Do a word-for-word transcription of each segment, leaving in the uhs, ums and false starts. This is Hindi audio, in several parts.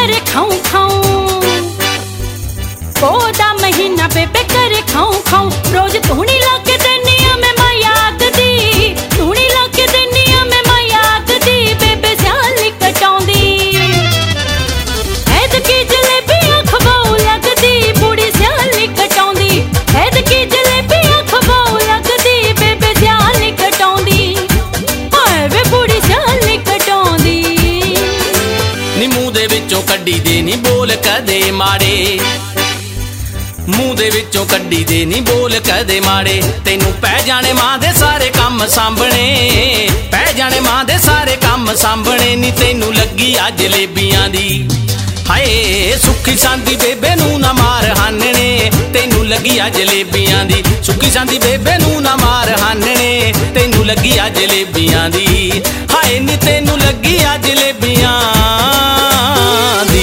करे खाऊं खाऊं, पोदा महीना बेबे करे खाऊं खाऊं। रोज धूनी ला के देनिया में मां याद दी, धूनी ला के देनिया में मां याद दी। बेबे स्याली कटौंदी ऐद की जलेबी अख बहु लगदी, बूढ़ी स्याली कटौंदी ऐद की जलेबी अख बहु लगदी। बेबे स्याली कटौंदी हाय वे बूढ़ी स्याली कटौंदी। नी मूंह दे विचों कड्डी दे नी बोल कदे माड़े, मूंह दे विचों कड्डी दे नी बोल कदे माड़े। तैनू पै जाने मां दे सारे काम सांभणे, पै जाने मां दे सारे काम सांभणे। नी तैनू लगी आ जलेबियां दी हाय, सुखी सांदी बेबे नू ना मार हानने। तैनू लगी आ जलेबियां दी, सुखी सांदी बेबे नू ना मार हानने। तैनू लगी आ जलेबियां दी हाय, नी तैनू लगी आ जलेबियां दी।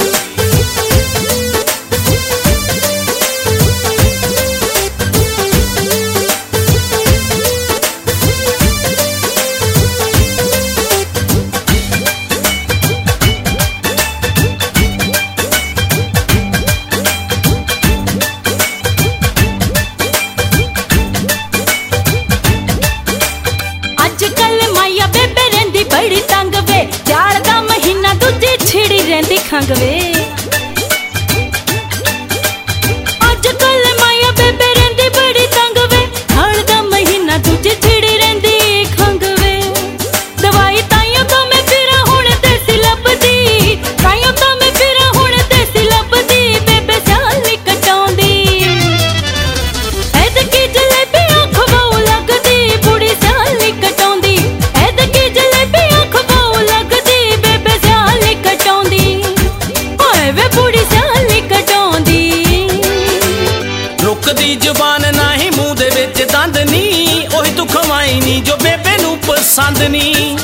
बड़ी तंग वे जाड़ दा महीना दूजी छिड़ी रहंदी खंग वे। अजकल माया बेबे रहंदी बड़ी तंग वे, जाड़ दा महीना दूजी छिड़ी रहंदी खंग वे। दवाई ताइयों तो मैं फिरा हुण देसी लभदी, ताइयों तो मैं फिरा हुण देसी लभदी। बेबे स्याली कटौंदी ऐद की जलेबी अख बहु लगदी, बूढ़ी स्याली कटौंदी ऐद की जलेबी अख बहु लगदी। बेबे स्याली कटौंदी हाय वे बूढ़ी स्याली कटौंदी। रुकदी जुबान नाही मूंह दे विच दंद नी, ओही तू खवाई नी जो बेबे नू पसंद नी।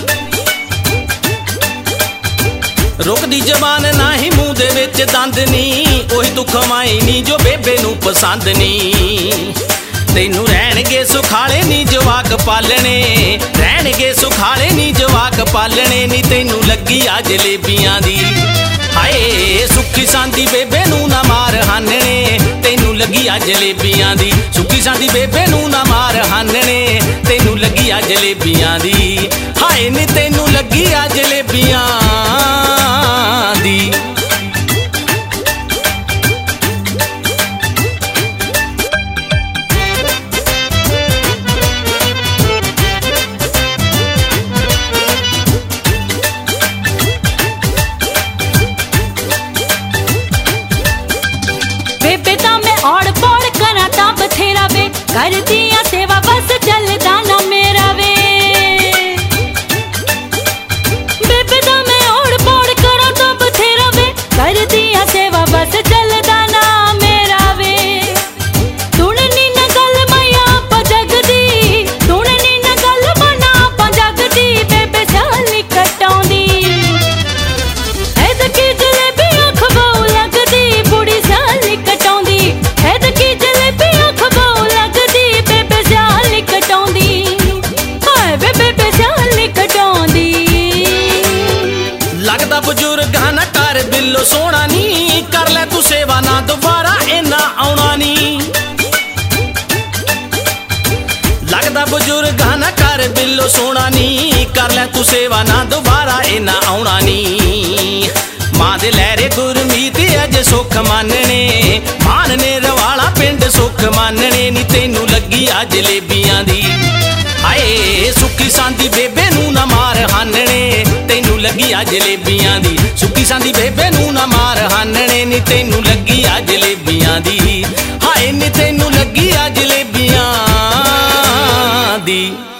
रुकदी जुबान नाही मूंह दे विच दंद नी, ओही तू खवाई नी जो बेबे नू पसंद नी। तैनू रहणगे सुखाले नी जवाक पालने, रहणगे सुखाले नी जवाक पालने। नी तैनू लगी आ जलेबियां दी हाय, सुखी सांदी बेबे नू ना मार हानने। तैनू लगी आ जलेबियां दी, सुखी सांदी बेबे नू ना मार हानने। तैनू लगी आ जलेबियां दी हाय, नी तैनू लगी आ जलेबियां दी। बेबे ता मैं औड़ पौड़ करा ता बथेरा वे, कर दिया सेवा बस चलदा ना मेरा वे। बेबे ता मैं औड़ पौड़ करा ता बथेरा वे, कर दिया सेवा बस चलदा ना मेरा वे। सुननी ना गल माया पा जगदी, सुननी ना गल मना पा जगदी। बेबे स्याली कटौंदी ऐद की जलेबी अख बहु लगदी, बूढ़ी स्याली कटौंदी ऐद की जलेबी अख बहु लगदी। बेबे स्याली कटौंदी हाय वे बेबे स्याली कटौंदी। लगदा बुजुर्ग ना कर बिल्लो सोना नी, कर ले तू सेवा ना दोबारा इना आउणा नी। लगदा बुजुर्ग ना कर बिल्लो सोना नी, कर ले तू सेवा ना दोबारा इना आउणा नी। मां दे लहरे गुरमीत अज सुख मानने, मानने रवाला पिंड सुख मानने। नी तैनू लगी आ जलेबियां दी हाय, सुखी सांदी बेबे नू ना मार हानने। तैनू लगी आ जलेबियां दी, सुखी सांदी बेबे नू ना मार हानने। नी तैनू लगी आ जलेबियां दी हाय, नी तैनू लगी आ जलेबियां दी।